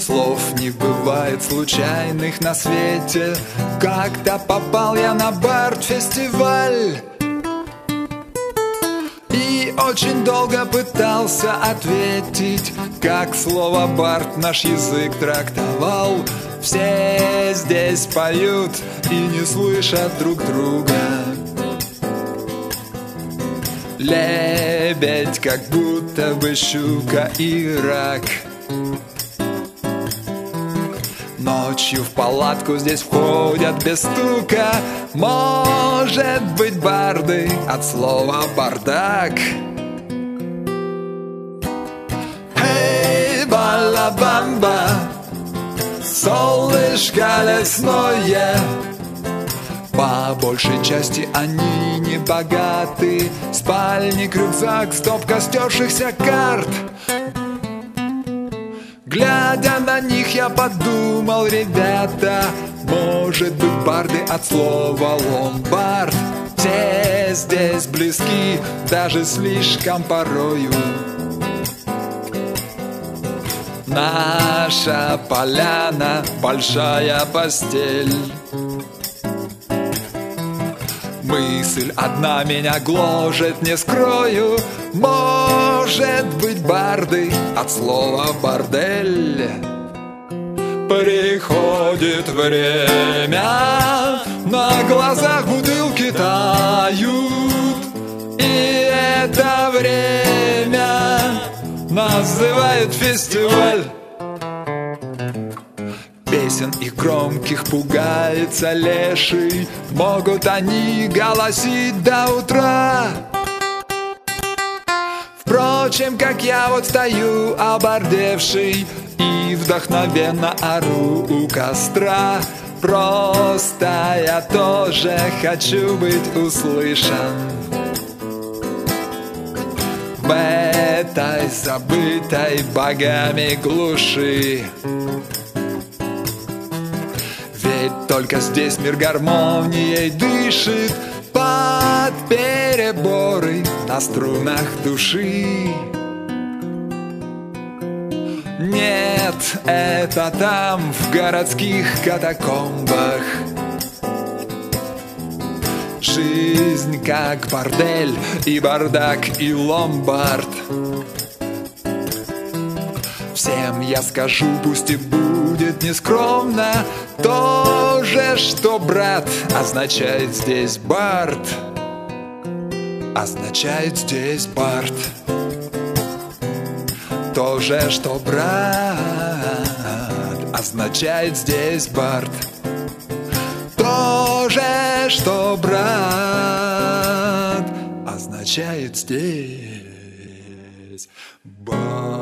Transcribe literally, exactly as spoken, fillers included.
Слов не бывает случайных на свете. Как-то попал я на Бард-фестиваль и очень долго пытался ответить, как слово «бард» наш язык трактовал. Все здесь поют и не слышат друг друга. Лебедь, как будто бы щука и рак. Ночью в палатку здесь входят без стука. Может быть, барды от слова «бардак». Эй, балабамба, солнышко лесное. По большей части они не богаты. Спальник, рюкзак, стопка стершихся карт. Глядя на них, я подумал, ребята, может быть, барды от слова ломбард. Все здесь близки, даже слишком порою. Наша поляна — большая постель. Мысль одна меня гложет, не скрою. Может быть, барды от слова «бордель». Приходит время, на глазах бутылки тают, и это время называют фестиваль. Песен их громких пугается леший. Могут они голосить до утра. Впрочем, как я вот стою обордевший и вдохновенно ору у костра. Просто я тоже хочу быть услышан в этой забытой богами глуши. Ведь только здесь мир гармонией дышит под переборы на струнах души. Нет, это там, в городских катакомбах. Жизнь как бордель, и бардак, и ломбард. Всем я скажу, пусть и будет нескромно, то же, что брат означает здесь бард. Означает здесь бард. То же, что брат означает здесь бард. То же, что брат означает здесь бард.